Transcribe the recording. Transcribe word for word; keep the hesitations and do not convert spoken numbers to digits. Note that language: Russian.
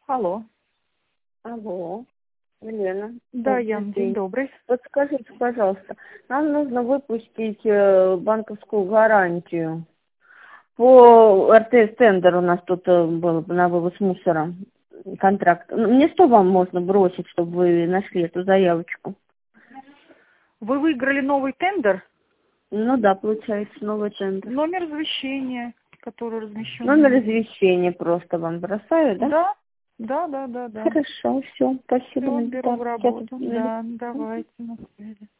Алло. Алло, Елена. Да, Добрый Ян, день день. добрый. Подскажите, пожалуйста, нам нужно выпустить э, банковскую гарантию. По эр тэ эс тендер у нас тут э, был на вывоз мусора контракт. Ну, Мне что вам можно бросить, чтобы вы нашли эту заявочку? Вы выиграли новый тендер? Ну да, получается, новый тендер. Номер извещения, который размещен. Номер извещения просто вам бросаю, да? Да, да, да, да, да. Хорошо, все, спасибо. Все, беру в Так, я тут- работу. Да, давайте на связи.